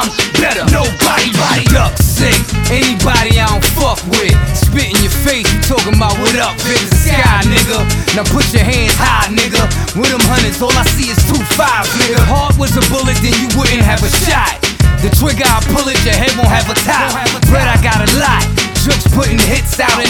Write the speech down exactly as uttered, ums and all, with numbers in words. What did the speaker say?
I'm better. Nobody, body duck sick. Anybody I don't fuck with, spit in your face, you talking about what up, big sky, nigga. Now put your hands high, nigga. With them hundreds, all I see is two fives, nigga. Heart was a bullet, then you wouldn't have a shot. The trigger I pull it, your head won't have a top. Bread I got a lot. Jokes putting hits out and